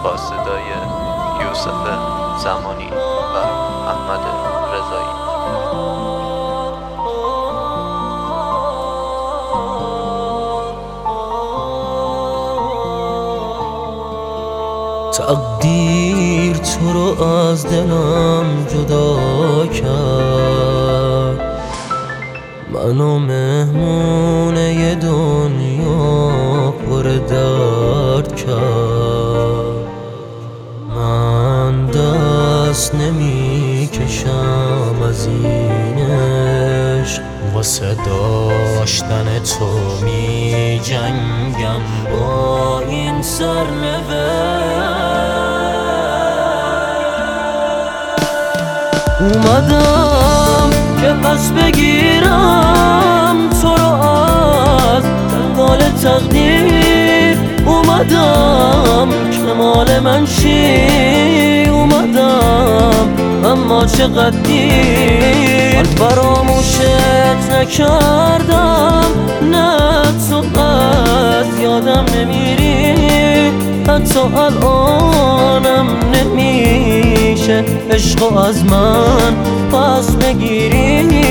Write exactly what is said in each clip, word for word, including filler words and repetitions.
با صدای یوسف زمانی و احمد رضایی. تقدیر تو رو از دلم جدا کرد، منو مهمون یه دنیا پر درد کرد. من دست نمی کشم از این عشق، واسه داشتن تو می جنگم با این سرنوشت. اومدم که پس بگیرم تو رو از چنگال تقدیر، اومدم که مال من شی، اومدم اما چقدر دیر. من فراموشت نکردم، نه تو از یادم نمیری، حتی الانم نمیشه عشقو از من پس بگیری.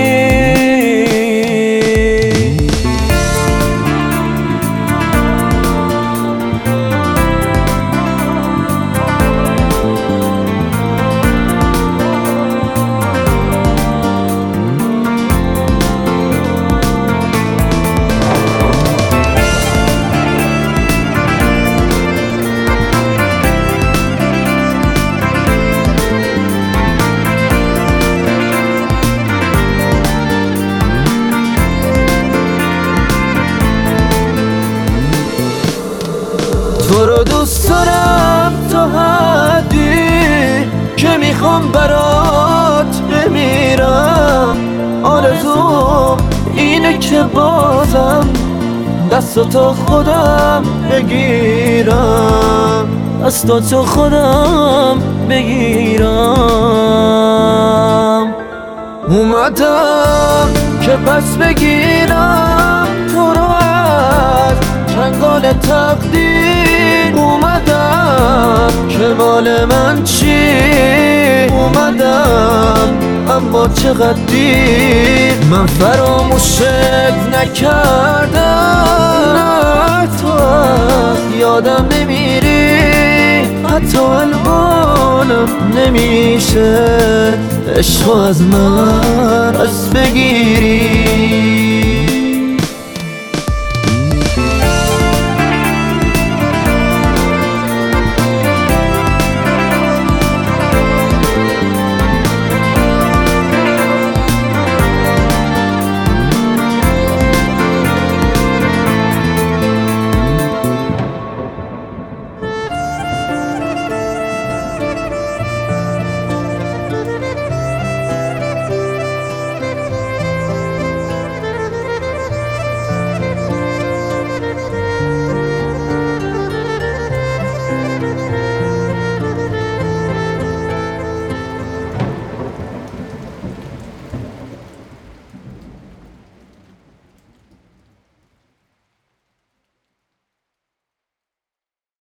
تو رو دوست دارم تا حدی که میخوام برات بمیرم. آرزوم اینه که بازم دستاتو خودم بگیرم، دستاتو خودم بگیرم. اومدم که پس بگیرم تو رو از چنگال تقدیر، اومدم که مال من چی، اومدم اما چقدر دیر. من فراموشت نکردم، نه تو از یادم نمیری، حتی الانم نمیشه عشقو از من پس بگیری.